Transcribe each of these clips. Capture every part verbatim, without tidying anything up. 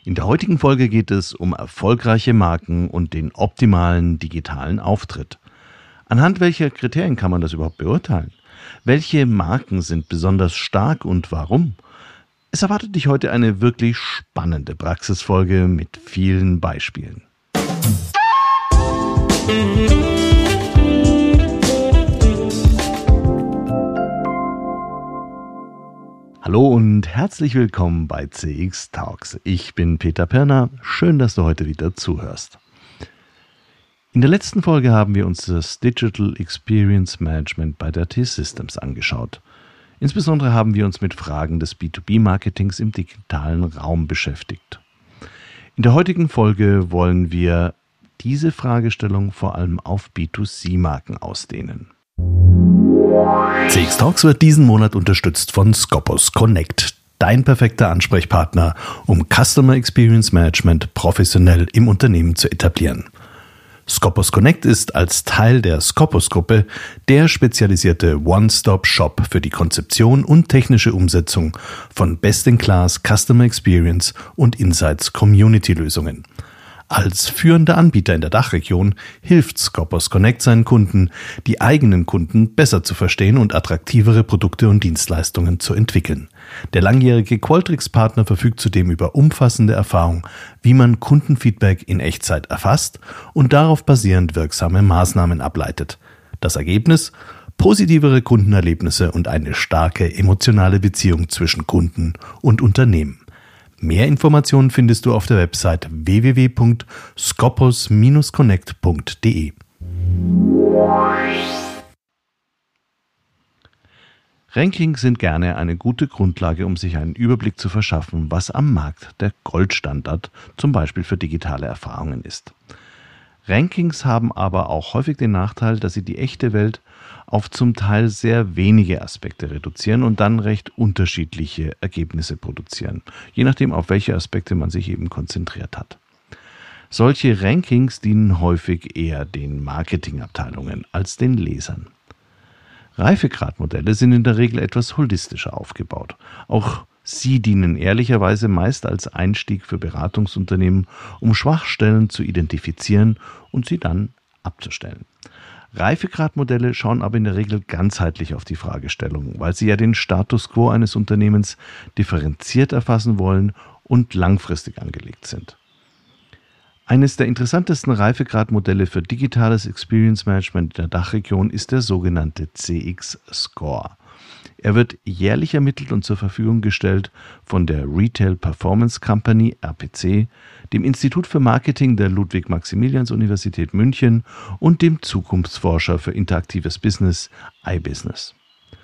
In der heutigen Folge geht es um erfolgreiche Marken und den optimalen digitalen Auftritt. Anhand welcher Kriterien kann man das überhaupt beurteilen? Welche Marken sind besonders stark und warum? Es erwartet dich heute eine wirklich spannende Praxisfolge mit vielen Beispielen. Hallo und herzlich willkommen bei C X Talks. Ich bin Peter Pirner. Schön, dass du heute wieder zuhörst. In der letzten Folge haben wir uns das Digital Experience Management bei der T-Systems angeschaut. Insbesondere haben wir uns mit Fragen des B zwei B-Marketings im digitalen Raum beschäftigt. In der heutigen Folge wollen wir diese Fragestellung vor allem auf B zwei C-Marken ausdehnen. C X Talks wird diesen Monat unterstützt von Scopus Connect, dein perfekter Ansprechpartner, um Customer Experience Management professionell im Unternehmen zu etablieren. Scopus Connect ist als Teil der Scopus-Gruppe der spezialisierte One-Stop-Shop für die Konzeption und technische Umsetzung von Best-in-Class Customer Experience und Insights Community-Lösungen. Als führender Anbieter in der Dachregion hilft Scopus Connect seinen Kunden, die eigenen Kunden besser zu verstehen und attraktivere Produkte und Dienstleistungen zu entwickeln. Der langjährige Qualtrics-Partner verfügt zudem über umfassende Erfahrung, wie man Kundenfeedback in Echtzeit erfasst und darauf basierend wirksame Maßnahmen ableitet. Das Ergebnis? Positivere Kundenerlebnisse und eine starke emotionale Beziehung zwischen Kunden und Unternehmen. Mehr Informationen findest du auf der Website w w w punkt scopus dash connect punkt d e. Rankings sind gerne eine gute Grundlage, um sich einen Überblick zu verschaffen, was am Markt der Goldstandard, zum Beispiel für digitale Erfahrungen ist. Rankings haben aber auch häufig den Nachteil, dass sie die echte Welt auf zum Teil sehr wenige Aspekte reduzieren und dann recht unterschiedliche Ergebnisse produzieren, je nachdem, auf welche Aspekte man sich eben konzentriert hat. Solche Rankings dienen häufig eher den Marketingabteilungen als den Lesern. Reifegradmodelle sind in der Regel etwas holistischer aufgebaut. Auch sie dienen ehrlicherweise meist als Einstieg für Beratungsunternehmen, um Schwachstellen zu identifizieren und sie dann abzustellen. Reifegradmodelle schauen aber in der Regel ganzheitlich auf die Fragestellung, weil sie ja den Status quo eines Unternehmens differenziert erfassen wollen und langfristig angelegt sind. Eines der interessantesten Reifegradmodelle für digitales Experience Management in der Dachregion ist der sogenannte C X-Score. Er wird jährlich ermittelt und zur Verfügung gestellt von der Retail Performance Company R P C, dem Institut für Marketing der Ludwig-Maximilians-Universität München und dem Zukunftsforscher für interaktives Business iBusiness.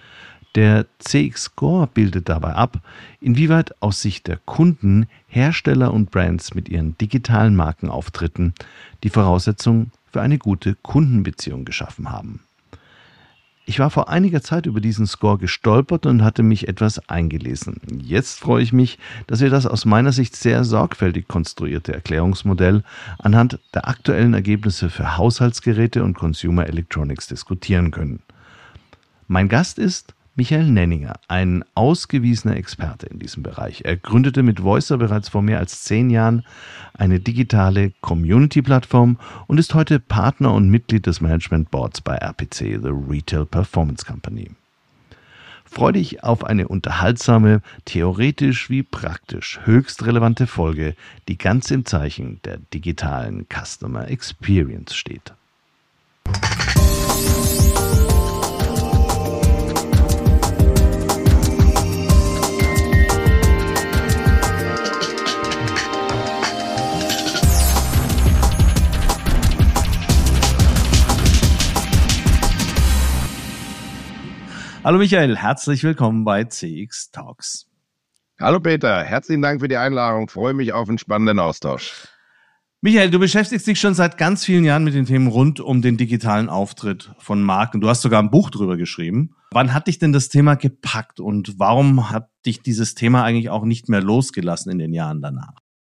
Der C X-Score bildet dabei ab, inwieweit aus Sicht der Kunden Hersteller und Brands mit ihren digitalen Markenauftritten die Voraussetzung für eine gute Kundenbeziehung geschaffen haben. Ich war vor einiger Zeit über diesen Score gestolpert und hatte mich etwas eingelesen. Jetzt freue ich mich, dass wir das aus meiner Sicht sehr sorgfältig konstruierte Erklärungsmodell anhand der aktuellen Ergebnisse für Haushaltsgeräte und Consumer Electronics diskutieren können. Mein Gast ist Michael Nenninger, ein ausgewiesener Experte in diesem Bereich. Er gründete mit Voicer bereits vor mehr als zehn Jahren eine digitale Community-Plattform und ist heute Partner und Mitglied des Management Boards bei R P C, The Retail Performance Company. Freue dich auf eine unterhaltsame, theoretisch wie praktisch höchst relevante Folge, die ganz im Zeichen der digitalen Customer Experience steht. Hallo Michael, herzlich willkommen bei C X Talks. Hallo Peter, herzlichen Dank für die Einladung. Freue mich auf einen spannenden Austausch. Michael, du beschäftigst dich schon seit ganz vielen Jahren mit den Themen rund um den digitalen Auftritt von Marken. Du hast sogar ein Buch drüber geschrieben. Wann hat dich denn das Thema gepackt und warum hat dich dieses Thema eigentlich auch nicht mehr losgelassen in den Jahren danach?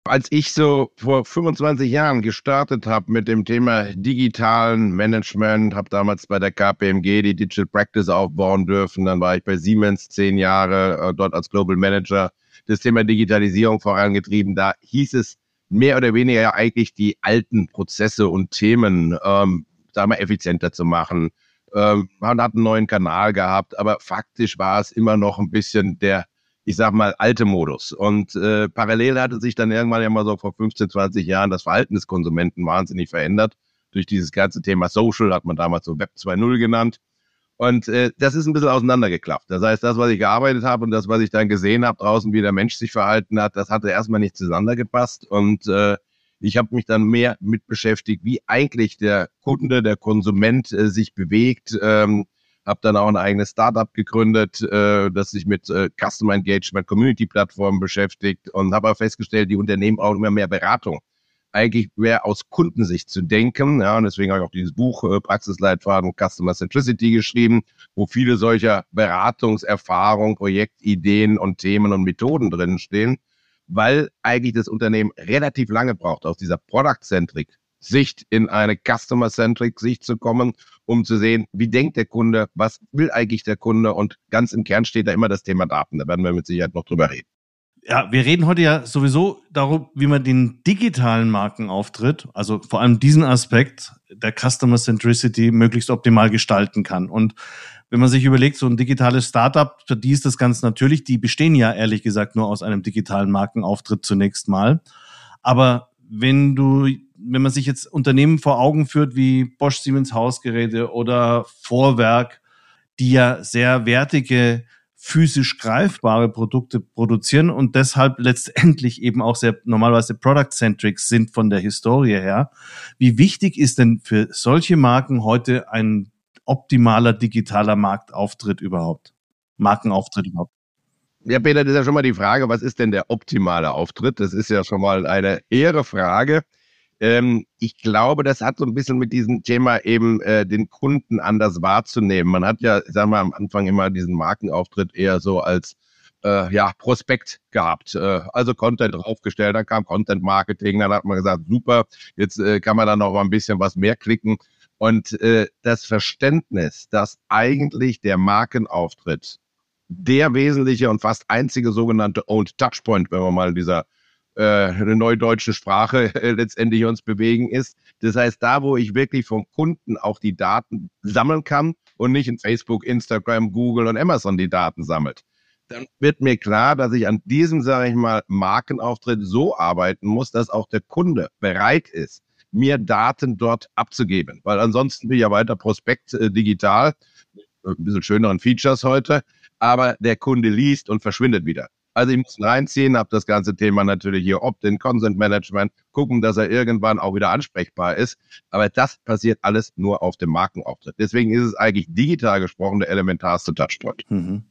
Als ich so vor fünfundzwanzig Jahren gestartet habe mit dem Thema digitalen Management, habe damals bei der K P M G die Digital Practice aufbauen dürfen. Dann war ich bei Siemens zehn Jahre äh, dort als Global Manager, das Thema Digitalisierung vorangetrieben. Da hieß es mehr oder weniger ja eigentlich die alten Prozesse und Themen, ähm, sagen wir, effizienter zu machen. Ähm, man hat einen neuen Kanal gehabt, aber faktisch war es immer noch ein bisschen der, ich sag mal, alte Modus. Und äh, parallel hatte sich dann irgendwann ja mal so vor fünfzehn, zwanzig Jahren das Verhalten des Konsumenten wahnsinnig verändert. Durch dieses ganze Thema Social, hat man damals so Web zwei Punkt null genannt. Und äh, das ist ein bisschen auseinandergeklafft. Das heißt, das, was ich gearbeitet habe und das, was ich dann gesehen habe draußen, wie der Mensch sich verhalten hat, das hatte erstmal nicht zueinander gepasst. Und äh, ich habe mich dann mehr mit beschäftigt, wie eigentlich der Kunde, der Konsument äh, sich bewegt. Ähm, habe dann auch ein eigenes Startup gegründet, äh, das sich mit äh, Customer Engagement, Community-Plattformen beschäftigt und habe auch festgestellt, die Unternehmen brauchen immer mehr Beratung. Eigentlich mehr aus Kundensicht zu denken. Ja, und deswegen habe ich auch dieses Buch äh, Praxisleitfaden Customer Centricity geschrieben, wo viele solcher Beratungserfahrungen, Projektideen und Themen und Methoden drin stehen, weil eigentlich das Unternehmen relativ lange braucht, aus dieser Product-Centric Sicht in eine Customer-Centric Sicht zu kommen, um zu sehen, wie denkt der Kunde, was will eigentlich der Kunde, und ganz im Kern steht da immer das Thema Daten. Da werden wir mit Sicherheit noch drüber reden. Ja, wir reden heute ja sowieso darum, wie man den digitalen Markenauftritt, also vor allem diesen Aspekt der Customer Centricity, möglichst optimal gestalten kann. Und wenn man sich überlegt, so ein digitales Startup, für die ist das ganz natürlich, die bestehen ja ehrlich gesagt nur aus einem digitalen Markenauftritt zunächst mal. Aber wenn du, wenn man sich jetzt Unternehmen vor Augen führt wie Bosch, Siemens Hausgeräte oder Vorwerk, die ja sehr wertige, physisch greifbare Produkte produzieren und deshalb letztendlich eben auch sehr normalerweise product-centric sind von der Historie her. Wie wichtig ist denn für solche Marken heute ein optimaler digitaler Marktauftritt überhaupt? Markenauftritt überhaupt? Ja, Peter, das ist ja schon mal die Frage, was ist denn der optimale Auftritt? Das ist ja schon mal eine ehre Frage. Ähm, ich glaube, das hat so ein bisschen mit diesem Thema eben äh, den Kunden anders wahrzunehmen. Man hat ja, sagen wir, am Anfang immer diesen Markenauftritt eher so als äh, ja, Prospekt gehabt. Äh, also Content draufgestellt, dann kam Content Marketing, dann hat man gesagt, super, jetzt äh, kann man dann noch mal ein bisschen was mehr klicken. Und äh, das Verständnis, dass eigentlich der Markenauftritt der wesentliche und fast einzige sogenannte Owned Touchpoint, wenn wir mal in dieser äh, neudeutschen Sprache äh, letztendlich uns bewegen, ist. Das heißt, da, wo ich wirklich vom Kunden auch die Daten sammeln kann und nicht in Facebook, Instagram, Google und Amazon die Daten sammelt, dann wird mir klar, dass ich an diesem, sage ich mal, Markenauftritt so arbeiten muss, dass auch der Kunde bereit ist, mir Daten dort abzugeben. Weil ansonsten bin ich ja weiter Prospekt äh, digital, ein bisschen schöneren Features heute, aber der Kunde liest und verschwindet wieder. Also ich muss ihn reinziehen, habe das ganze Thema natürlich hier Opt-in, Consent Management, gucken, dass er irgendwann auch wieder ansprechbar ist. Aber das passiert alles nur auf dem Markenauftritt. Deswegen ist es eigentlich digital gesprochen der elementarste Touchpoint. Mhm.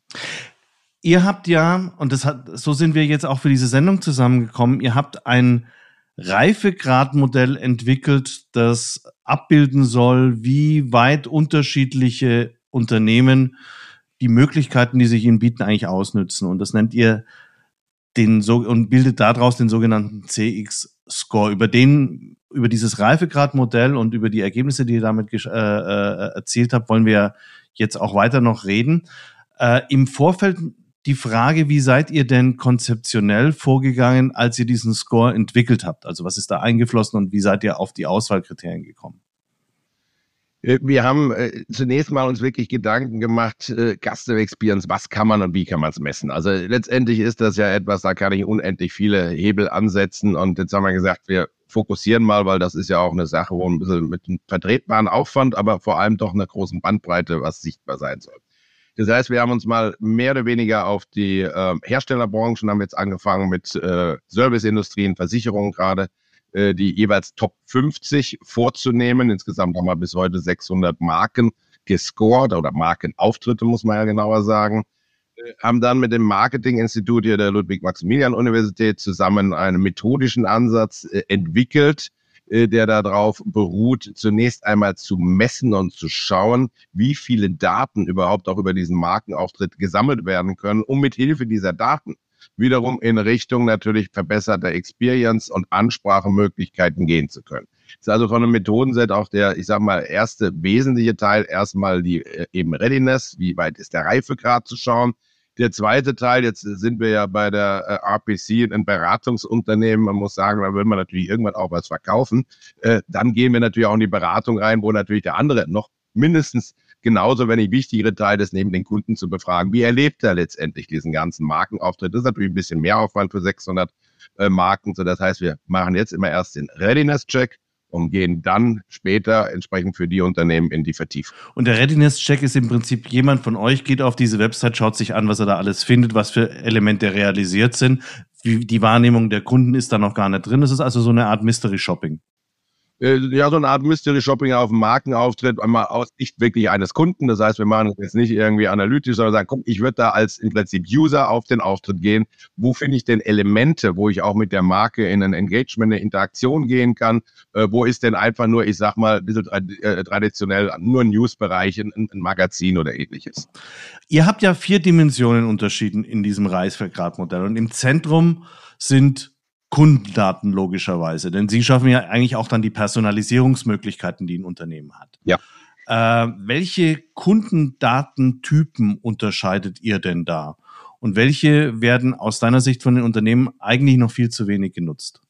Ihr habt ja, und das hat, so sind wir jetzt auch für diese Sendung zusammengekommen, ihr habt ein Reifegradmodell entwickelt, das abbilden soll, wie weit unterschiedliche Unternehmen die Möglichkeiten, die sich ihnen bieten, eigentlich ausnützen. Und das nennt ihr den so und bildet daraus den sogenannten C X-Score. Über den, über dieses Reifegradmodell und über die Ergebnisse, die ihr damit äh, äh, erzielt habt, wollen wir jetzt auch weiter noch reden. Äh, im Vorfeld die Frage, wie seid ihr denn konzeptionell vorgegangen, als ihr diesen Score entwickelt habt? Also was ist da eingeflossen und wie seid ihr auf die Auswahlkriterien gekommen? Wir haben äh, zunächst mal uns wirklich Gedanken gemacht, äh, Customer Experience, was kann man und wie kann man es messen? Also letztendlich ist das ja etwas, da kann ich unendlich viele Hebel ansetzen, und jetzt haben wir gesagt, wir fokussieren mal, weil das ist ja auch eine Sache, wo ein bisschen mit einem vertretbaren Aufwand, aber vor allem doch einer großen Bandbreite, was sichtbar sein soll. Das heißt, wir haben uns mal mehr oder weniger auf die äh, Herstellerbranchen, haben jetzt angefangen mit äh, Serviceindustrien, Versicherungen gerade, äh, die jeweils Top fünfzig vorzunehmen. Insgesamt haben wir bis heute sechshundert Marken gescored oder Markenauftritte, muss man ja genauer sagen. Äh, haben dann mit dem Marketinginstitut hier der Ludwig-Maximilian-Universität zusammen einen methodischen Ansatz äh, entwickelt, der darauf beruht, zunächst einmal zu messen und zu schauen, wie viele Daten überhaupt auch über diesen Markenauftritt gesammelt werden können, um mit Hilfe dieser Daten wiederum in Richtung natürlich verbesserter Experience und Ansprachemöglichkeiten gehen zu können. Das ist also von einem Methodenset auch der, ich sag mal, erste wesentliche Teil, erstmal die äh, eben Readiness, wie weit ist der Reifegrad zu schauen. Der zweite Teil, jetzt sind wir ja bei der äh, R P C, ein Beratungsunternehmen, man muss sagen, da will man natürlich irgendwann auch was verkaufen. Äh, dann gehen wir natürlich auch in die Beratung rein, wo natürlich der andere noch mindestens genauso, wenn nicht wichtigere Teil ist, neben den Kunden zu befragen. Wie erlebt er letztendlich diesen ganzen Markenauftritt? Das ist natürlich ein bisschen mehr Aufwand für sechshundert äh, Marken. So, das heißt, wir machen jetzt immer erst den Readiness-Check und gehen dann später entsprechend für die Unternehmen in die Vertiefung. Und der Readiness-Check ist im Prinzip, jemand von euch geht auf diese Website, schaut sich an, was er da alles findet, was für Elemente realisiert sind. Wie die Wahrnehmung der Kunden ist da noch gar nicht drin. Das ist also so eine Art Mystery-Shopping. Ja, so eine Art Mystery-Shopping auf dem Markenauftritt, einmal aus Sicht wirklich eines Kunden. Das heißt, wir machen jetzt nicht irgendwie analytisch, sondern sagen, komm, ich würde da als im Prinzip User auf den Auftritt gehen. Wo finde ich denn Elemente, wo ich auch mit der Marke in ein Engagement, eine Interaktion gehen kann? Äh, wo ist denn einfach nur, ich sag mal, ein bisschen äh, traditionell nur ein Newsbereich, ein, ein Magazin oder ähnliches? Ihr habt ja vier Dimensionen unterschieden in diesem Reifegrad-Modell und im Zentrum sind Kundendaten logischerweise, denn sie schaffen ja eigentlich auch dann die Personalisierungsmöglichkeiten, die ein Unternehmen hat. Ja. Äh, welche Kundendatentypen unterscheidet ihr denn da? Und welche werden aus deiner Sicht von den Unternehmen eigentlich noch viel zu wenig genutzt?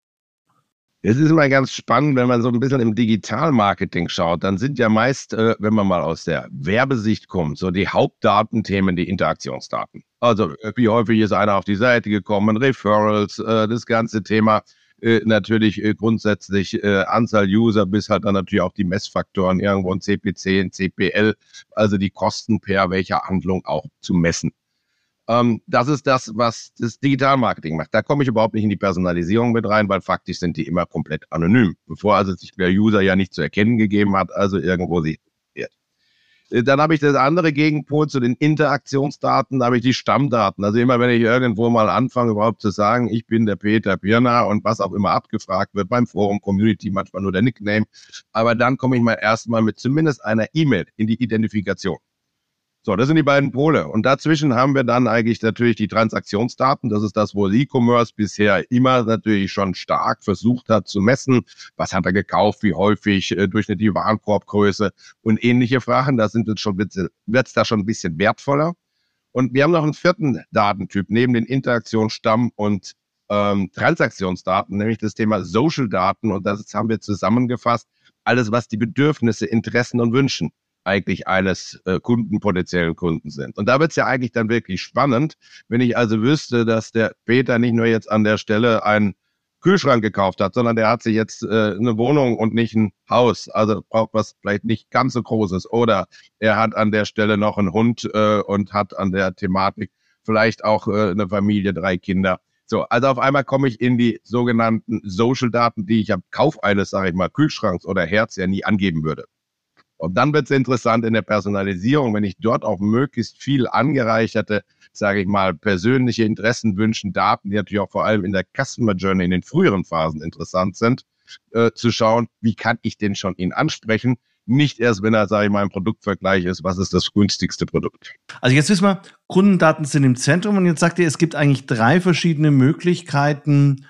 Es ist immer ganz spannend, wenn man so ein bisschen im Digitalmarketing schaut, dann sind ja meist, äh, wenn man mal aus der Werbesicht kommt, so die Hauptdatenthemen die Interaktionsdaten. Also äh, wie häufig ist einer auf die Seite gekommen, Referrals, äh, das ganze Thema äh, natürlich äh, grundsätzlich äh, Anzahl User bis halt dann natürlich auch die Messfaktoren, irgendwo ein C P C, ein C P L, also die Kosten per welcher Handlung auch zu messen. Ähm, das ist das, was das Digitalmarketing macht. Da komme ich überhaupt nicht in die Personalisierung mit rein, weil faktisch sind die immer komplett anonym, bevor also sich der User ja nicht zu erkennen gegeben hat, also irgendwo sie wird. Dann habe ich das andere Gegenpol zu den Interaktionsdaten, da habe ich die Stammdaten. Also immer, wenn ich irgendwo mal anfange, überhaupt zu sagen, ich bin der Peter Pirner und was auch immer abgefragt wird beim Forum, Community, manchmal nur der Nickname. Aber dann komme ich mal erstmal mit zumindest einer E-Mail in die Identifikation. So, das sind die beiden Pole. Und dazwischen haben wir dann eigentlich natürlich die Transaktionsdaten. Das ist das, wo E-Commerce bisher immer natürlich schon stark versucht hat zu messen. Was hat er gekauft, wie häufig, äh, durchschnittliche Warenkorbgröße und ähnliche Fragen. Da sind es schon, wird's da schon ein bisschen wertvoller. Und wir haben noch einen vierten Datentyp neben den Interaktionsstamm und ähm, Transaktionsdaten, nämlich das Thema Social-Daten. Und das haben wir zusammengefasst. Alles, was die Bedürfnisse, Interessen und Wünschen eigentlich eines äh, Kunden, potenziellen Kunden sind. Und da wird es ja eigentlich dann wirklich spannend, wenn ich also wüsste, dass der Peter nicht nur jetzt an der Stelle einen Kühlschrank gekauft hat, sondern der hat sich jetzt äh, eine Wohnung und nicht ein Haus, also braucht was vielleicht nicht ganz so Großes. Oder er hat an der Stelle noch einen Hund äh, und hat an der Thematik vielleicht auch äh, eine Familie, drei Kinder. So, also auf einmal komme ich in die sogenannten Social-Daten, die ich am Kauf eines, sage ich mal, Kühlschranks oder Herz ja nie angeben würde. Und dann wird es interessant in der Personalisierung, wenn ich dort auch möglichst viel angereicherte, sage ich mal, persönliche Interessen, Wünschen, Daten, die natürlich auch vor allem in der Customer Journey in den früheren Phasen interessant sind, äh, zu schauen, wie kann ich denn schon ihn ansprechen? Nicht erst, wenn er, sage ich mal, im Produktvergleich ist, was ist das günstigste Produkt. Also jetzt wissen wir, Kundendaten sind im Zentrum und jetzt sagt ihr, es gibt eigentlich drei verschiedene Möglichkeiten,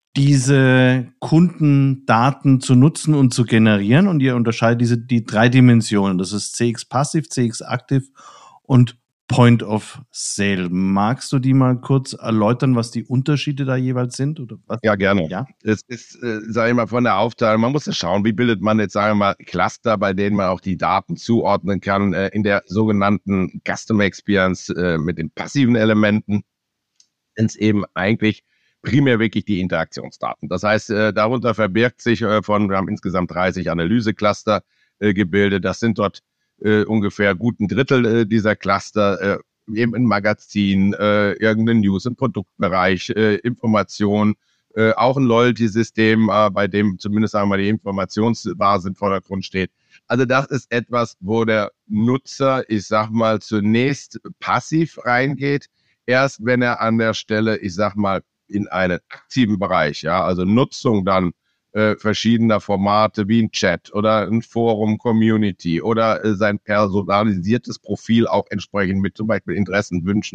diese Kundendaten zu nutzen und zu generieren. Und ihr unterscheidet diese die drei Dimensionen. Das ist C X Passiv, C X Aktiv und Point of Sale. Magst du die mal kurz erläutern, was die Unterschiede da jeweils sind? Oder was? Ja, gerne. Ja? Es ist, äh, sage ich mal, von der Aufteilung, man muss ja schauen, wie bildet man jetzt, sagen wir mal, Cluster, bei denen man auch die Daten zuordnen kann, äh, in der sogenannten Customer Experience äh, mit den passiven Elementen, wenn es eben eigentlich primär wirklich die Interaktionsdaten. Das heißt, äh, darunter verbirgt sich äh, von, wir haben insgesamt dreißig Analysecluster äh, gebildet. Das sind dort äh, ungefähr gut ein Drittel äh, dieser Cluster, äh, eben ein Magazin, äh, irgendein News- und Produktbereich, äh, Information, äh, auch ein Loyalty-System, äh, bei dem zumindest sagen wir mal die Informationsbasis im Vordergrund steht. Also das ist etwas, wo der Nutzer, ich sag mal, zunächst passiv reingeht, erst wenn er an der Stelle, ich sag mal, in einen aktiven Bereich, ja, also Nutzung dann äh, verschiedener Formate wie ein Chat oder ein Forum, Community oder äh, sein personalisiertes Profil auch entsprechend mit zum Beispiel Interessen, Wünschen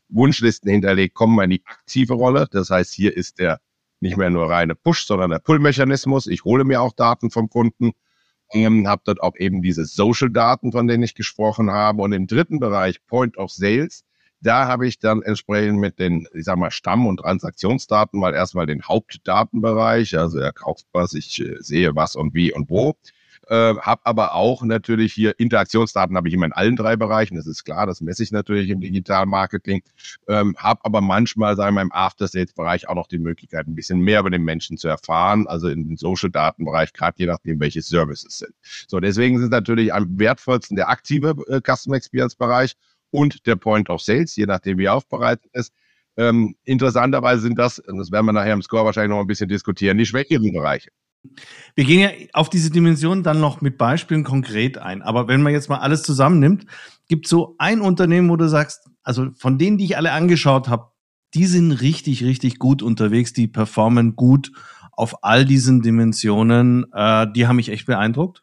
Wunschlisten hinterlegt, kommen wir in die aktive Rolle. Das heißt, hier ist der nicht mehr nur reine Push, sondern der Pull-Mechanismus. Ich hole mir auch Daten vom Kunden, ähm, habe dort auch eben diese Social-Daten, von denen ich gesprochen habe. Und im dritten Bereich, Point of Sales, da habe ich dann entsprechend mit den, ich sag mal, Stamm- und Transaktionsdaten mal erstmal den Hauptdatenbereich, also er kauft was, ich äh, sehe was und wie und wo. Äh, habe aber auch natürlich hier Interaktionsdaten habe ich immer in allen drei Bereichen, das ist klar, das messe ich natürlich im Digital Marketing, ähm, habe aber manchmal, sagen wir im After-Sales-Bereich auch noch die Möglichkeit, ein bisschen mehr über den Menschen zu erfahren, also in den Social-Datenbereich, gerade je nachdem, welche Services sind. So, deswegen sind natürlich am wertvollsten der aktive äh, Customer Experience-Bereich und der Point of Sales, je nachdem, wie er aufbereitet ist. Ähm, interessanterweise sind das, und das werden wir nachher im Score wahrscheinlich noch ein bisschen diskutieren, die schwächeren Bereiche. Wir gehen ja auf diese Dimension dann noch mit Beispielen konkret ein. Aber wenn man jetzt mal alles zusammennimmt, gibt es so ein Unternehmen, wo du sagst, also von denen, die ich alle angeschaut habe, die sind richtig, richtig gut unterwegs, die performen gut auf all diesen Dimensionen. Äh, die haben mich echt beeindruckt.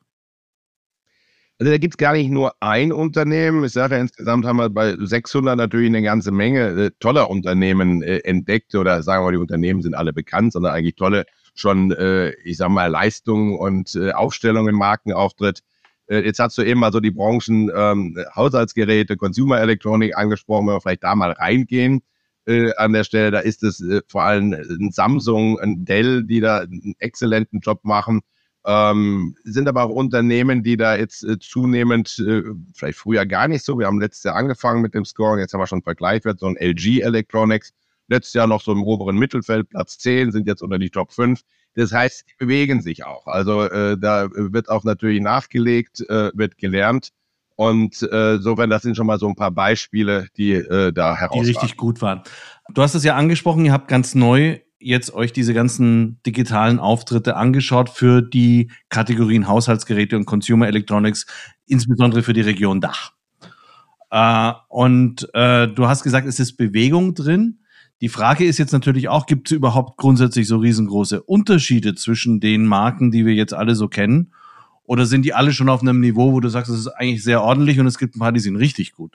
Also da gibt's gar nicht nur ein Unternehmen. Ich sage ja, insgesamt haben wir bei sechshundert natürlich eine ganze Menge äh, toller Unternehmen äh, entdeckt, oder sagen wir mal, die Unternehmen sind alle bekannt, sondern eigentlich tolle schon, äh, ich sag mal, Leistungen und äh, Aufstellungen im Markenauftritt. Äh, jetzt hast du eben mal so die Branchen ähm, Haushaltsgeräte, Consumer Electronic angesprochen, wenn wir vielleicht da mal reingehen. Äh, an der Stelle, da ist es äh, vor allem ein Samsung, ein Dell, die da einen exzellenten Job machen. Ähm, sind aber auch Unternehmen, die da jetzt äh, zunehmend, äh, vielleicht früher gar nicht so, wir haben letztes Jahr angefangen mit dem Scoring, jetzt haben wir schon Vergleichswert, so ein L G Electronics, letztes Jahr noch so im oberen Mittelfeld, Platz zehn, sind jetzt unter die Top fünf. Das heißt, die bewegen sich auch. Also äh, da wird auch natürlich nachgelegt, äh, wird gelernt. Und äh, insofern, das sind schon mal so ein paar Beispiele, die äh, da herausragen. Die richtig gut waren. Du hast es ja angesprochen, ihr habt ganz neu jetzt euch diese ganzen digitalen Auftritte angeschaut für die Kategorien Haushaltsgeräte und Consumer Electronics, insbesondere für die Region Dach. Äh, und äh, du hast gesagt, es ist Bewegung drin. Die Frage ist jetzt natürlich auch, gibt es überhaupt grundsätzlich so riesengroße Unterschiede zwischen den Marken, die wir jetzt alle so kennen? Oder sind die alle schon auf einem Niveau, wo du sagst, es ist eigentlich sehr ordentlich und es gibt ein paar, die sind richtig gut?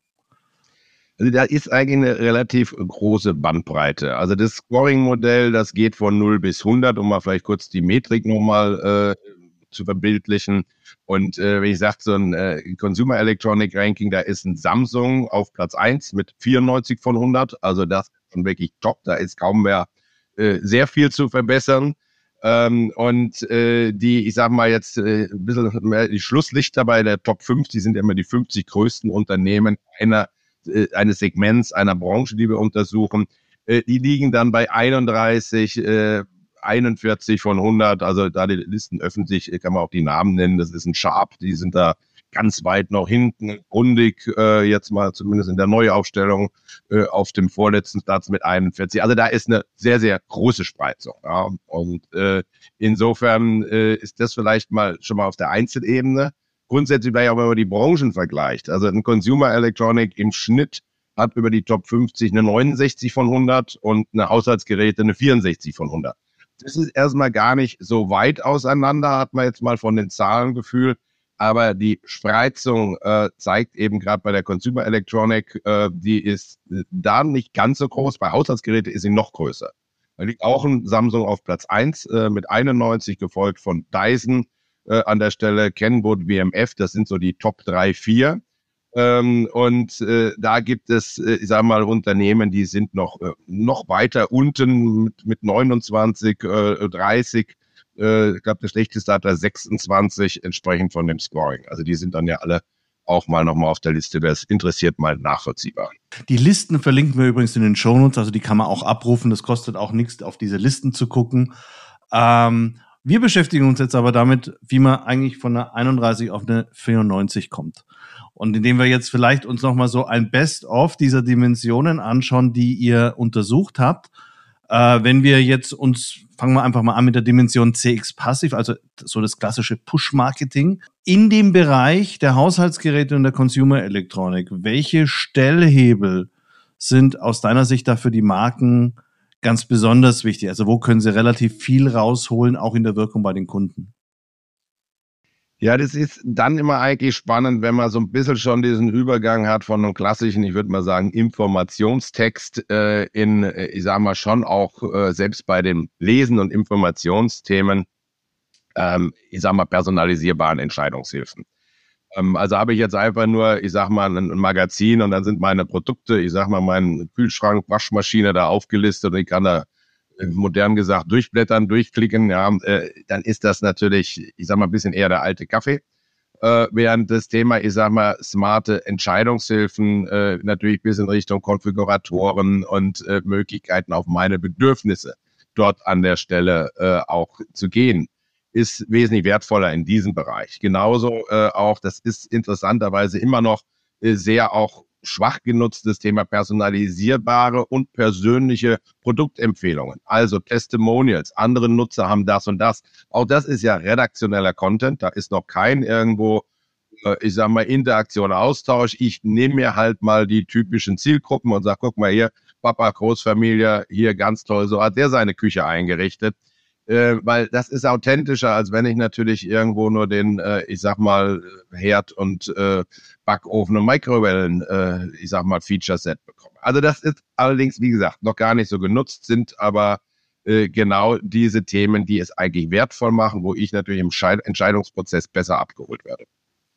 Also da ist eigentlich eine relativ große Bandbreite. Also das Scoring-Modell, das geht von null bis hundert, um mal vielleicht kurz die Metrik nochmal äh, zu verbildlichen. Und äh, wenn ich sage, so ein äh, Consumer Electronic Ranking, da ist ein Samsung auf Platz eins mit vierundneunzig von hundert. Also das ist schon wirklich top. Da ist kaum mehr äh, sehr viel zu verbessern. Ähm, und äh, die, ich sage mal jetzt äh, ein bisschen mehr die Schlusslichter bei der Top fünf, die sind ja immer die fünfzig größten Unternehmen einer eines Segments, einer Branche, die wir untersuchen, äh, die liegen dann bei einunddreißig, äh, einundvierzig von hundert, also da die Listen öffentlich, kann man auch die Namen nennen, das ist ein Sharp, die sind da ganz weit noch hinten, Grundig äh, jetzt mal zumindest in der Neuaufstellung äh, auf dem vorletzten Platz mit einundvierzig, also da ist eine sehr, sehr große Spreizung, ja? Und äh, insofern äh, ist das vielleicht mal schon mal auf der Einzelebene. Grundsätzlich vielleicht auch, wenn man die Branchen vergleicht. Also ein Consumer Electronic im Schnitt hat über die Top fünfzig eine neunundsechzig von hundert und eine Haushaltsgeräte eine vierundsechzig von hundert. Das ist erstmal gar nicht so weit auseinander, hat man jetzt mal von den Zahlen Gefühl. Aber die Spreizung äh, zeigt eben gerade bei der Consumer Electronic, äh, die ist da nicht ganz so groß. Bei Haushaltsgeräten ist sie noch größer. Da liegt auch ein Samsung auf Platz eins äh, mit einundneunzig, gefolgt von Dyson. Äh, an der Stelle Kenwood, W M F, das sind so die Top drei, vier. Ähm, und äh, da gibt es, äh, ich sage mal, Unternehmen, die sind noch äh, noch weiter unten mit, mit neunundzwanzig, äh, dreißig. Äh, ich glaube, der schlechteste hat da sechsundzwanzig, entsprechend von dem Scoring. Also die sind dann ja alle auch mal nochmal auf der Liste, wer es interessiert, mal nachvollziehbar. Die Listen verlinken wir übrigens in den Shownotes, also die kann man auch abrufen. Das kostet auch nichts, auf diese Listen zu gucken. Ähm, Wir beschäftigen uns jetzt aber damit, wie man eigentlich von einer einunddreißig auf eine vierundneunzig kommt. Und indem wir jetzt vielleicht uns nochmal so ein Best-of dieser Dimensionen anschauen, die ihr untersucht habt. Äh, wenn wir jetzt uns, fangen wir einfach mal an mit der Dimension C X Passive, also so das klassische Push-Marketing. In dem Bereich der Haushaltsgeräte und der Consumer Electronic, welche Stellhebel sind aus deiner Sicht da für die Marken ganz besonders wichtig? Also wo können sie relativ viel rausholen, auch in der Wirkung bei den Kunden? Ja, das ist dann immer eigentlich spannend, wenn man so ein bisschen schon diesen Übergang hat von einem klassischen, ich würde mal sagen, Informationstext äh, in, äh, ich sage mal schon auch äh, selbst bei den Lesen- und Informationsthemen, ähm, ich sage mal, personalisierbaren Entscheidungshilfen. Ähm, also habe ich jetzt einfach nur, ich sage mal, ein, ein Magazin und dann sind meine Produkte, ich sage mal, mein Kühlschrank, Waschmaschine da aufgelistet und ich kann da äh, modern gesagt durchblättern, durchklicken, ja, äh, dann ist das natürlich, ich sag mal, ein bisschen eher der alte Kaffee. Äh, während das Thema, ich sag mal, smarte Entscheidungshilfen äh, natürlich bis in Richtung Konfiguratoren und äh, Möglichkeiten auf meine Bedürfnisse dort an der Stelle äh, auch zu gehen, ist wesentlich wertvoller in diesem Bereich. Genauso äh, auch, das ist interessanterweise immer noch äh, sehr auch schwach genutztes Thema personalisierbare und persönliche Produktempfehlungen, also Testimonials. Andere Nutzer haben das und das. Auch das ist ja redaktioneller Content. Da ist noch kein irgendwo, äh, ich sag mal, Interaktion, Austausch. Ich nehme mir halt mal die typischen Zielgruppen und sage, guck mal hier, Papa, Großfamilie, hier ganz toll, so hat der seine Küche eingerichtet. Äh, weil das ist authentischer, als wenn ich natürlich irgendwo nur den, äh, ich sag mal, Herd und äh, Backofen und Mikrowellen, äh, ich sag mal, Feature-Set bekomme. Also das ist allerdings, wie gesagt, noch gar nicht so genutzt, sind aber äh, genau diese Themen, die es eigentlich wertvoll machen, wo ich natürlich im Scheid- Entscheidungsprozess besser abgeholt werde.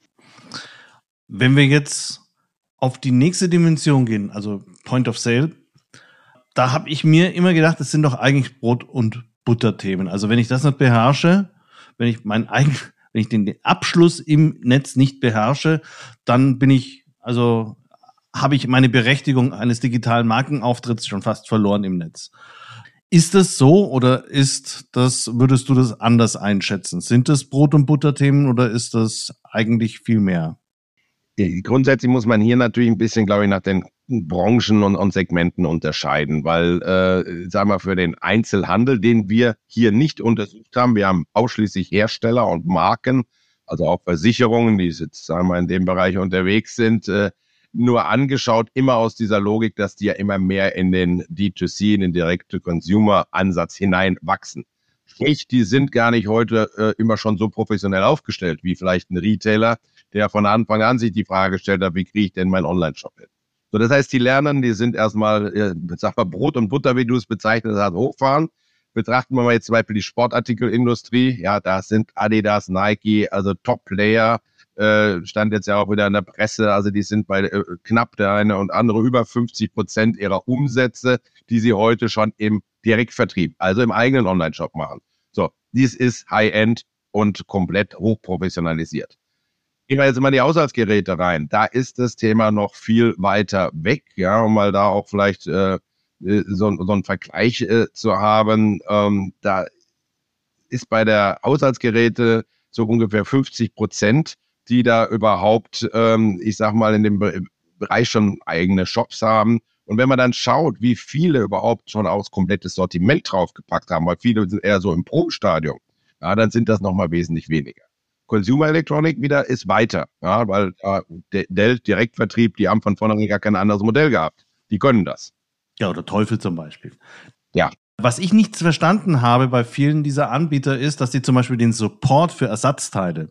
Wenn wir jetzt auf die nächste Dimension gehen, also Point of Sale, da habe ich mir immer gedacht, das sind doch eigentlich Brot- und Butterthemen. Also wenn ich das nicht beherrsche, wenn ich meinen eigenen, wenn ich den Abschluss im Netz nicht beherrsche, dann bin ich, also habe ich meine Berechtigung eines digitalen Markenauftritts schon fast verloren im Netz. Ist das so oder ist das, würdest du das anders einschätzen? Sind das Brot- und Butterthemen oder ist das eigentlich viel mehr? Grundsätzlich muss man hier natürlich ein bisschen, glaube ich, nach den Branchen und, und Segmenten unterscheiden, weil, äh, sagen wir, für den Einzelhandel, den wir hier nicht untersucht haben, wir haben ausschließlich Hersteller und Marken, also auch Versicherungen, die jetzt, sagen wir, in dem Bereich unterwegs sind, äh, nur angeschaut, immer aus dieser Logik, dass die ja immer mehr in den D zwei C, in den Direct-to-Consumer-Ansatz hineinwachsen. Sprich, die sind gar nicht heute äh, immer schon so professionell aufgestellt, wie vielleicht ein Retailer, der von Anfang an sich die Frage gestellt hat, wie kriege ich denn meinen Online-Shop hin? So, das heißt, die Lernen, die sind erstmal, äh, sag mal, Brot und Butter, wie du es bezeichnet hast, hochfahren. Betrachten wir mal jetzt zum Beispiel die Sportartikelindustrie. Ja, da sind Adidas, Nike, also Top-Player, äh, stand jetzt ja auch wieder in der Presse. Also die sind bei äh, knapp der eine und andere über fünfzig Prozent ihrer Umsätze, die sie heute schon im Direktvertrieb, also im eigenen Online-Shop machen. So, dies ist High-End und komplett hochprofessionalisiert. Gehen wir jetzt immer in die Haushaltsgeräte rein. Da ist das Thema noch viel weiter weg, ja, um mal da auch vielleicht äh, so, so einen Vergleich äh, zu haben. Ähm, da ist bei der Haushaltsgeräte so ungefähr fünfzig Prozent, die da überhaupt, ähm, ich sag mal, in dem Be- Bereich schon eigene Shops haben. Und wenn man dann schaut, wie viele überhaupt schon auch das komplette Sortiment draufgepackt haben, weil viele sind eher so im Probestadium, ja, dann sind das nochmal wesentlich weniger. Consumer Electronic wieder ist weiter, ja, weil äh, Dell Direktvertrieb, die haben von vornherein gar kein anderes Modell gehabt. Die können das. Ja, oder Teufel zum Beispiel. Ja. Was ich nicht verstanden habe bei vielen dieser Anbieter ist, dass die zum Beispiel den Support für Ersatzteile,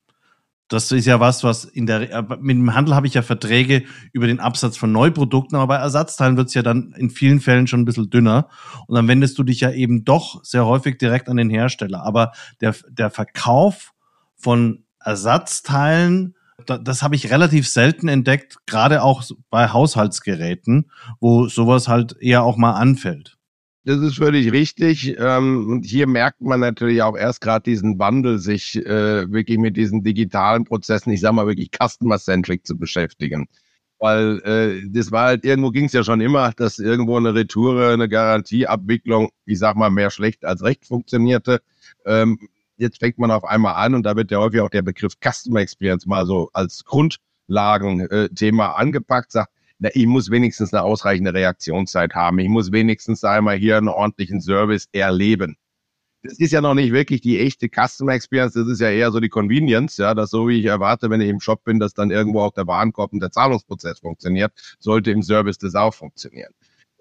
das ist ja was, was in der, mit dem Handel habe ich ja Verträge über den Absatz von Neuprodukten, aber bei Ersatzteilen wird es ja dann in vielen Fällen schon ein bisschen dünner. Und dann wendest du dich ja eben doch sehr häufig direkt an den Hersteller. Aber der, der Verkauf von Ersatzteilen, da, das habe ich relativ selten entdeckt, gerade auch bei Haushaltsgeräten, wo sowas halt eher auch mal anfällt. Das ist völlig richtig. Ähm, und hier merkt man natürlich auch erst gerade diesen Wandel, sich äh, wirklich mit diesen digitalen Prozessen, ich sag mal wirklich customer-centric zu beschäftigen. Weil äh, das war halt, irgendwo ging es ja schon immer, dass irgendwo eine Retoure, eine Garantieabwicklung, ich sag mal, mehr schlecht als recht funktionierte. Ähm, jetzt fängt man auf einmal an und da wird ja häufig auch der Begriff Customer Experience mal so als Grundlagenthema äh, angepackt, sagt, na, ich muss wenigstens eine ausreichende Reaktionszeit haben. Ich muss wenigstens einmal hier einen ordentlichen Service erleben. Das ist ja noch nicht wirklich die echte Customer Experience. Das ist ja eher so die Convenience, ja, dass so wie ich erwarte, wenn ich im Shop bin, dass dann irgendwo auch der Warenkorb und der Zahlungsprozess funktioniert, sollte im Service das auch funktionieren.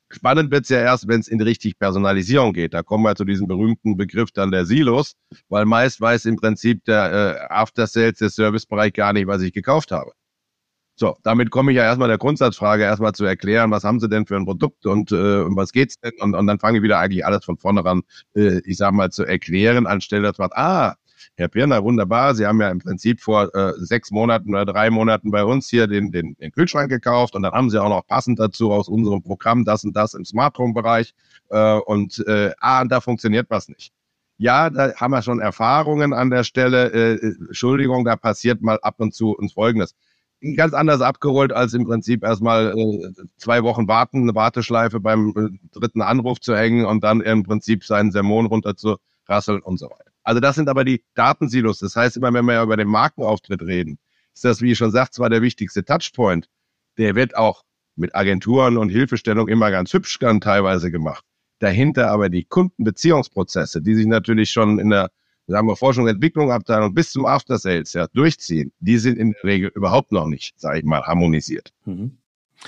Spannend wird's ja erst, wenn es in die richtige Personalisierung geht. Da kommen wir zu diesem berühmten Begriff dann der Silos, weil meist weiß im Prinzip der äh, After-Sales, der Servicebereich gar nicht, was ich gekauft habe. So, damit komme ich ja erstmal der Grundsatzfrage erstmal zu erklären, was haben Sie denn für ein Produkt und äh, um was geht's denn? Und, und dann fange ich wieder eigentlich alles von vornherein, äh, ich sag mal, zu erklären, anstelle dass man, ah, Herr Pirner, wunderbar, Sie haben ja im Prinzip vor äh, sechs Monaten oder drei Monaten bei uns hier den, den, den Kühlschrank gekauft und dann haben Sie auch noch passend dazu aus unserem Programm das und das im Smart Home Bereich äh, und äh, ah, und da funktioniert was nicht. Ja, da haben wir schon Erfahrungen an der Stelle. Äh, Entschuldigung, da passiert mal ab und zu uns Folgendes. Ganz anders abgeholt, als im Prinzip erstmal äh, zwei Wochen warten, eine Warteschleife beim äh, dritten Anruf zu hängen und dann im Prinzip seinen Sermon runter zu rasseln und so weiter. Also das sind aber die Datensilos. Das heißt, immer wenn wir über den Markenauftritt reden, ist das, wie ich schon sagte, zwar der wichtigste Touchpoint. Der wird auch mit Agenturen und Hilfestellung immer ganz hübsch dann teilweise gemacht. Dahinter aber die Kundenbeziehungsprozesse, die sich natürlich schon in der, sagen wir, Forschung und Entwicklung Abteilung bis zum After Sales ja durchziehen, die sind in der Regel überhaupt noch nicht, sage ich mal, harmonisiert. Mhm.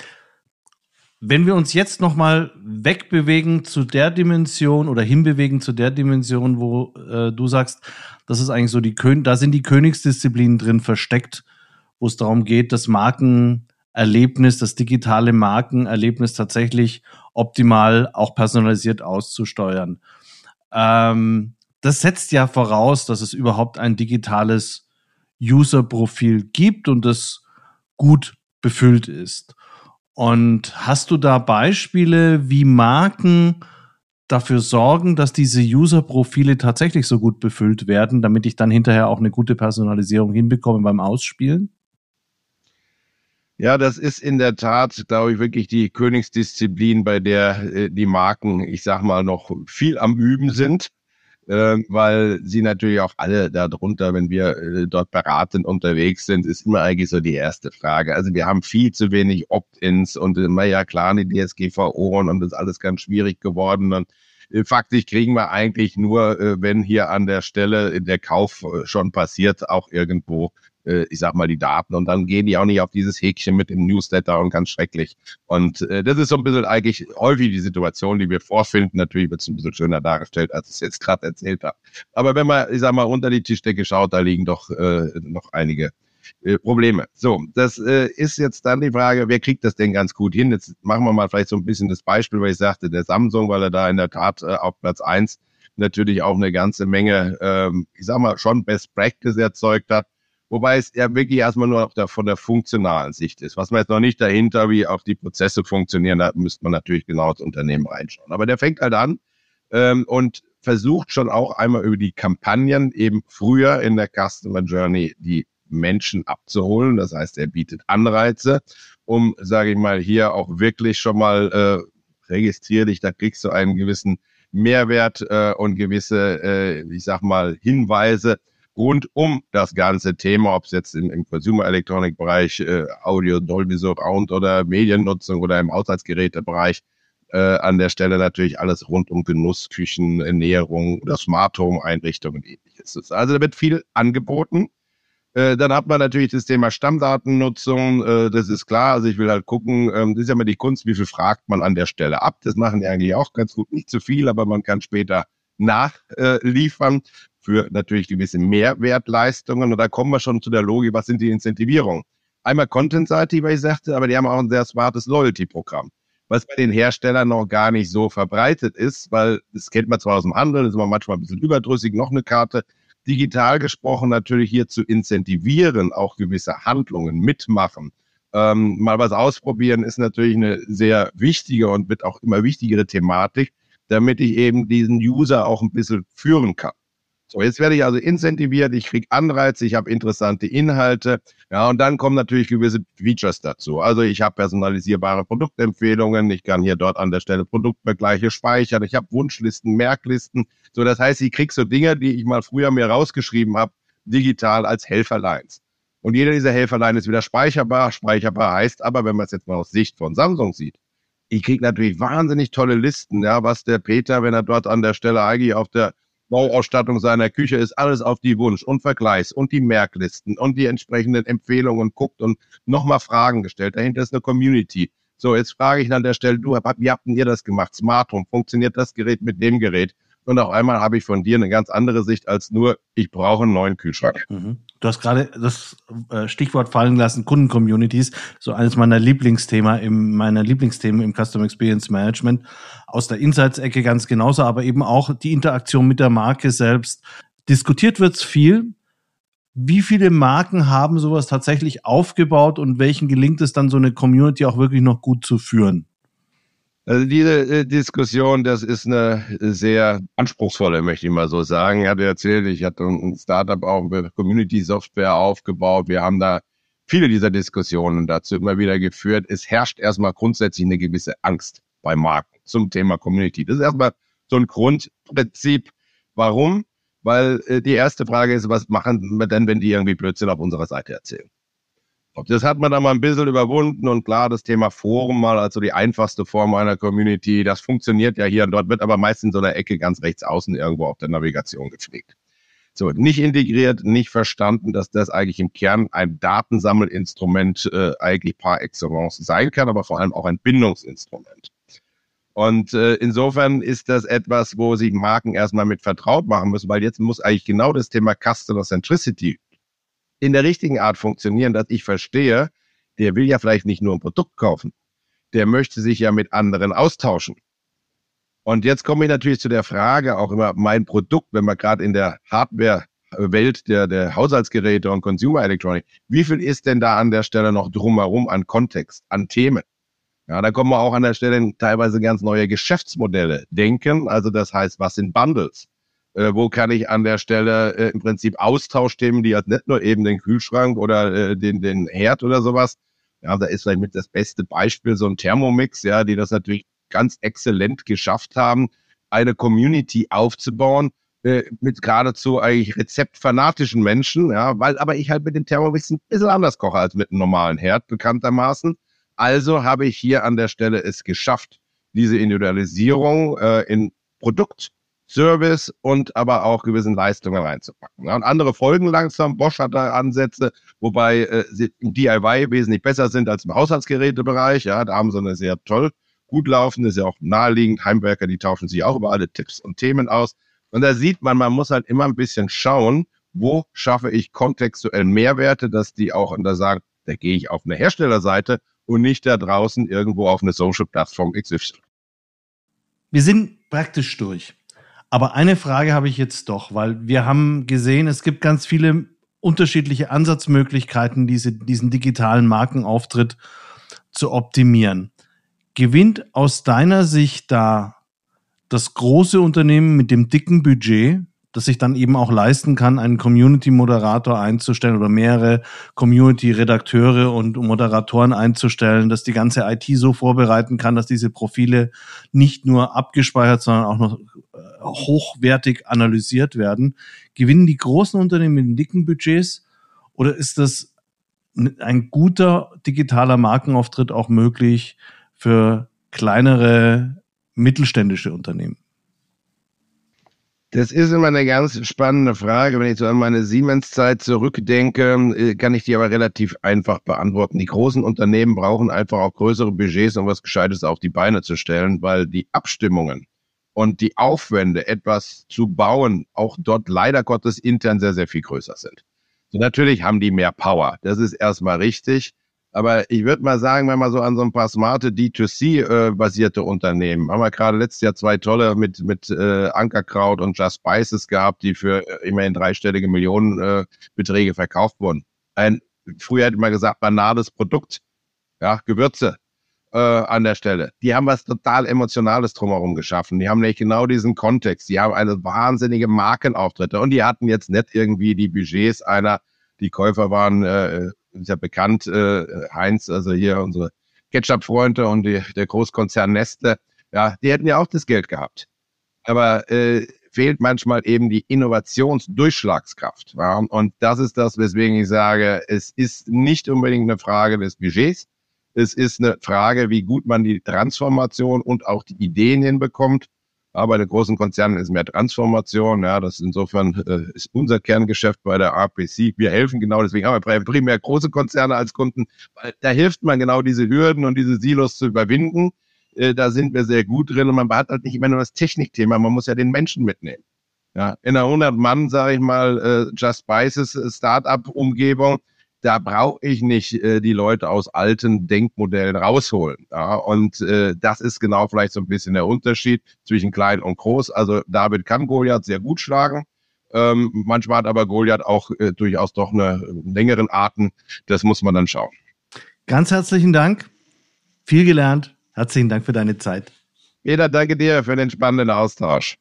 Wenn wir uns jetzt nochmal wegbewegen zu der Dimension oder hinbewegen zu der Dimension, wo äh, du sagst, das ist eigentlich so die Kön- da sind die Königsdisziplinen drin versteckt, wo es darum geht, das Markenerlebnis, das digitale Markenerlebnis tatsächlich optimal auch personalisiert auszusteuern. Ähm, das setzt ja voraus, dass es überhaupt ein digitales User-Profil gibt und das gut befüllt ist. Und hast du da Beispiele, wie Marken dafür sorgen, dass diese User-Profile tatsächlich so gut befüllt werden, damit ich dann hinterher auch eine gute Personalisierung hinbekomme beim Ausspielen? Ja, das ist in der Tat, glaube ich, wirklich die Königsdisziplin, bei der äh, die Marken, ich sag mal, noch viel am Üben sind. Äh, weil sie natürlich auch alle darunter, wenn wir äh, dort beratend unterwegs sind, ist immer eigentlich so die erste Frage. Also wir haben viel zu wenig Opt-ins und immer äh, ja klar, die D S G V O und das ist alles ganz schwierig geworden. Und äh, faktisch kriegen wir eigentlich nur, äh, wenn hier an der Stelle der Kauf äh, schon passiert, auch irgendwo, äh, ich sag mal, die Daten. Und dann gehen die auch nicht auf dieses Häkchen mit dem Newsletter und ganz schrecklich. Und äh, das ist so ein bisschen eigentlich häufig die Situation, die wir vorfinden. Natürlich wird es ein bisschen schöner dargestellt, als ich es jetzt gerade erzählt habe. Aber wenn man, ich sag mal, unter die Tischdecke schaut, da liegen doch äh, noch einige äh, Probleme. So, das äh, ist jetzt dann die Frage, wer kriegt das denn ganz gut hin? Jetzt machen wir mal vielleicht so ein bisschen das Beispiel, weil ich sagte, der Samsung, weil er da in der Tat äh, auf Platz eins natürlich auch eine ganze Menge, ähm, ich sag mal, schon Best Practice erzeugt hat. Wobei es ja wirklich erstmal nur auf der, von der funktionalen Sicht ist. Was man jetzt noch nicht dahinter, wie auch die Prozesse funktionieren, da müsste man natürlich genau ins Unternehmen reinschauen. Aber der fängt halt an ähm, und versucht schon auch einmal über die Kampagnen eben früher in der Customer Journey die Menschen abzuholen. Das heißt, er bietet Anreize, um, sage ich mal, hier auch wirklich schon mal äh, registrier dich, da kriegst du einen gewissen Mehrwert äh, und gewisse, äh, ich sag mal, Hinweise, rund um das ganze Thema, ob es jetzt im, im Consumer-Electronic-Bereich, äh, Audio, Dolby Surround oder Mediennutzung oder im Haushaltsgerätebereich, äh, an der Stelle natürlich alles rund um Genuss, Küchen, Ernährung oder Smart-Home-Einrichtungen und ähnliches. Also da wird viel angeboten. Äh, dann hat man natürlich das Thema Stammdatennutzung, äh, das ist klar, also ich will halt gucken, ähm, das ist ja immer die Kunst, wie viel fragt man an der Stelle ab. Das machen die eigentlich auch ganz gut, nicht zu viel, aber man kann später nachliefern. Äh, für natürlich gewisse Mehrwertleistungen. Und da kommen wir schon zu der Logik, was sind die Incentivierungen? Einmal Content-seitig, weil ich sagte, aber die haben auch ein sehr smartes Loyalty-Programm, was bei den Herstellern noch gar nicht so verbreitet ist, weil das kennt man zwar aus dem Handel, das ist man manchmal ein bisschen überdrüssig, noch eine Karte. Digital gesprochen natürlich hier zu incentivieren, auch gewisse Handlungen mitmachen. Ähm, mal was ausprobieren ist natürlich eine sehr wichtige und wird auch immer wichtigere Thematik, damit ich eben diesen User auch ein bisschen führen kann. So, jetzt werde ich also incentiviert, ich kriege Anreize, ich habe interessante Inhalte, ja, und dann kommen natürlich gewisse Features dazu. Also ich habe personalisierbare Produktempfehlungen, ich kann hier dort an der Stelle Produktvergleiche speichern, ich habe Wunschlisten, Merklisten. So, das heißt, ich kriege so Dinge, die ich mal früher mir rausgeschrieben habe, digital als Helferlines. Und jeder dieser Helferlein ist wieder speicherbar. Speicherbar heißt aber, wenn man es jetzt mal aus Sicht von Samsung sieht, ich kriege natürlich wahnsinnig tolle Listen, ja, was der Peter, wenn er dort an der Stelle eigentlich auf der Bauausstattung seiner Küche ist, alles auf die Wunsch- und Vergleichs- und die Merklisten und die entsprechenden Empfehlungen guckt und nochmal Fragen gestellt. Dahinter ist eine Community. So, jetzt frage ich an der Stelle, du, wie habt denn ihr das gemacht? Smart Home, funktioniert das Gerät mit dem Gerät? Und auf einmal habe ich von dir eine ganz andere Sicht als nur, ich brauche einen neuen Kühlschrank. Mhm. Du hast gerade das Stichwort fallen lassen, Kunden-Communities, so eines meiner Lieblingsthema im, meiner Lieblingsthemen im Customer Experience Management. Aus der Insights-Ecke ganz genauso, aber eben auch die Interaktion mit der Marke selbst. Diskutiert wird's viel. Wie viele Marken haben sowas tatsächlich aufgebaut und welchen gelingt es dann, so eine Community auch wirklich noch gut zu führen? Also diese äh, Diskussion, das ist eine sehr anspruchsvolle, möchte ich mal so sagen. Ich hatte erzählt, ich hatte ein Startup auch mit Community-Software aufgebaut. Wir haben da viele dieser Diskussionen dazu immer wieder geführt. Es herrscht erstmal grundsätzlich eine gewisse Angst bei Marken zum Thema Community. Das ist erstmal so ein Grundprinzip. Warum? Weil äh, die erste Frage ist, was machen wir denn, wenn die irgendwie Blödsinn auf unserer Seite erzählen? Das hat man dann mal ein bisschen überwunden und klar, das Thema Forum mal, also die einfachste Form einer Community, das funktioniert ja hier und dort, wird aber meist in so einer Ecke ganz rechts außen irgendwo auf der Navigation gepflegt. So, nicht integriert, nicht verstanden, dass das eigentlich im Kern ein Datensammelinstrument äh, eigentlich par excellence sein kann, aber vor allem auch ein Bindungsinstrument. Und äh, insofern ist das etwas, wo sich Marken erstmal mit vertraut machen müssen, weil jetzt muss eigentlich genau das Thema Customer Centricity in der richtigen Art funktionieren, dass ich verstehe, der will ja vielleicht nicht nur ein Produkt kaufen, der möchte sich ja mit anderen austauschen. Und jetzt komme ich natürlich zu der Frage, auch immer mein Produkt, wenn wir gerade in der Hardware-Welt der, der Haushaltsgeräte und Consumer Electronics, wie viel ist denn da an der Stelle noch drumherum an Kontext, an Themen? Ja, da kommen wir auch an der Stelle teilweise ganz neue Geschäftsmodelle denken. Also das heißt, was sind Bundles? Äh, wo kann ich an der Stelle äh, im Prinzip Austauschthemen, die halt nicht nur eben den Kühlschrank oder äh, den, den Herd oder sowas, ja, da ist vielleicht mit das beste Beispiel so ein Thermomix, ja, die das natürlich ganz exzellent geschafft haben, eine Community aufzubauen, äh, mit geradezu eigentlich rezeptfanatischen Menschen, ja, weil aber ich halt mit dem Thermomix ein bisschen anders koche als mit einem normalen Herd, bekanntermaßen. Also habe ich hier an der Stelle es geschafft, diese Individualisierung äh, in Produkt, Service und aber auch gewissen Leistungen reinzupacken. Ja, und andere folgen langsam. Bosch hat da Ansätze, wobei äh, sie im D I Y wesentlich besser sind als im Haushaltsgerätebereich. Ja, da haben sie eine sehr toll, gut laufende, ist ja auch naheliegend. Heimwerker, die tauschen sich auch über alle Tipps und Themen aus. Und da sieht man, man muss halt immer ein bisschen schauen, wo schaffe ich kontextuell Mehrwerte, dass die auch, und da sagen, da gehe ich auf eine Herstellerseite und nicht da draußen irgendwo auf eine Social-Plattform X Y. Wir sind praktisch durch. Aber eine Frage habe ich jetzt doch, weil wir haben gesehen, es gibt ganz viele unterschiedliche Ansatzmöglichkeiten, diese, diesen digitalen Markenauftritt zu optimieren. Gewinnt aus deiner Sicht da das große Unternehmen mit dem dicken Budget, das sich dann eben auch leisten kann, einen Community-Moderator einzustellen oder mehrere Community-Redakteure und Moderatoren einzustellen, dass die ganze I T so vorbereiten kann, dass diese Profile nicht nur abgespeichert, sondern auch noch hochwertig analysiert werden? Gewinnen die großen Unternehmen mit den dicken Budgets oder ist das ein guter digitaler Markenauftritt auch möglich für kleinere mittelständische Unternehmen? Das ist immer eine ganz spannende Frage. Wenn ich so an meine Siemens-Zeit zurückdenke, kann ich die aber relativ einfach beantworten. Die großen Unternehmen brauchen einfach auch größere Budgets, um was Gescheites auf die Beine zu stellen, weil die Abstimmungen und die Aufwände, etwas zu bauen, auch dort leider Gottes intern sehr, sehr viel größer sind. So, natürlich haben die mehr Power. Das ist erstmal richtig. Aber ich würde mal sagen, wenn man so an so ein paar smarte D zwei C-basierte äh, Unternehmen, haben wir gerade letztes Jahr zwei tolle mit mit äh, Ankerkraut und Just Spices gehabt, die für äh, immerhin dreistellige Millionenbeträge äh, verkauft wurden. Ein, früher hätte man gesagt, banales Produkt, ja, Gewürze äh, an der Stelle. Die haben was total Emotionales drumherum geschaffen. Die haben nämlich genau diesen Kontext. Die haben eine wahnsinnige Markenauftritte und die hatten jetzt nicht irgendwie die Budgets einer, die Käufer waren äh, ist ja bekannt, äh, Heinz, also hier unsere Ketchup-Freunde und die, der Großkonzern Nestle, ja, die hätten ja auch das Geld gehabt. Aber äh, fehlt manchmal eben die Innovationsdurchschlagskraft. Ja? Und das ist das, weswegen ich sage, es ist nicht unbedingt eine Frage des Budgets, es ist eine Frage, wie gut man die Transformation und auch die Ideen hinbekommt. Aber bei den großen Konzernen ist mehr Transformation. Ja, das insofern äh, ist unser Kerngeschäft bei der A P C. Wir helfen genau, deswegen haben wir primär große Konzerne als Kunden, weil da hilft man genau diese Hürden und diese Silos zu überwinden. Äh, da sind wir sehr gut drin und man hat halt nicht immer nur das Technikthema, man muss ja den Menschen mitnehmen. Ja, in einer hundert Mann, sage ich mal, äh, Just Spices Startup-Umgebung, da brauche ich nicht äh, die Leute aus alten Denkmodellen rausholen. Ja, und äh, das ist genau vielleicht so ein bisschen der Unterschied zwischen klein und groß. Also David kann Goliath sehr gut schlagen. Ähm, manchmal hat aber Goliath auch äh, durchaus doch eine längeren Atem. Das muss man dann schauen. Ganz herzlichen Dank. Viel gelernt. Herzlichen Dank für deine Zeit. Peter, danke dir für den spannenden Austausch.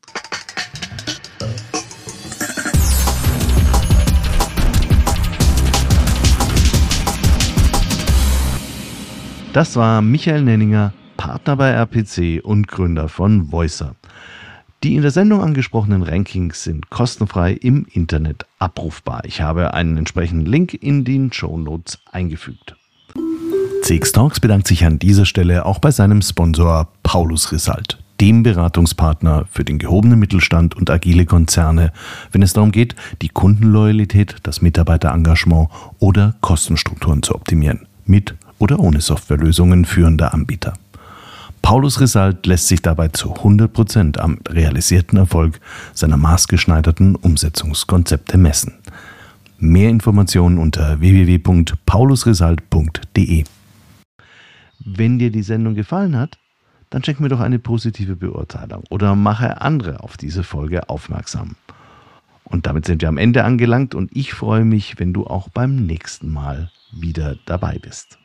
Das war Michael Nenninger, Partner bei R P C und Gründer von Voicer. Die in der Sendung angesprochenen Rankings sind kostenfrei im Internet abrufbar. Ich habe einen entsprechenden Link in den Shownotes eingefügt. C X Talks bedankt sich an dieser Stelle auch bei seinem Sponsor Paulus Risalt, dem Beratungspartner für den gehobenen Mittelstand und agile Konzerne, wenn es darum geht, die Kundenloyalität, das Mitarbeiterengagement oder Kostenstrukturen zu optimieren, mit oder ohne Softwarelösungen führender Anbieter. Paulus Risalt lässt sich dabei zu hundert Prozent am realisierten Erfolg seiner maßgeschneiderten Umsetzungskonzepte messen. Mehr Informationen unter w w w punkt paulus risalt punkt d e. Wenn dir die Sendung gefallen hat, dann schenk mir doch eine positive Beurteilung oder mache andere auf diese Folge aufmerksam. Und damit sind wir am Ende angelangt und ich freue mich, wenn du auch beim nächsten Mal wieder dabei bist.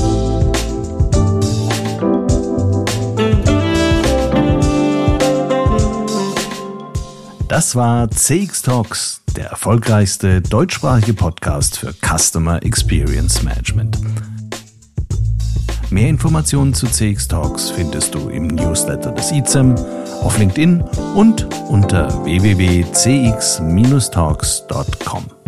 Das war C X Talks, der erfolgreichste deutschsprachige Podcast für Customer Experience Management. Mehr Informationen zu C X Talks findest du im Newsletter des I Z E M, auf LinkedIn und unter w w w punkt c x talks punkt com.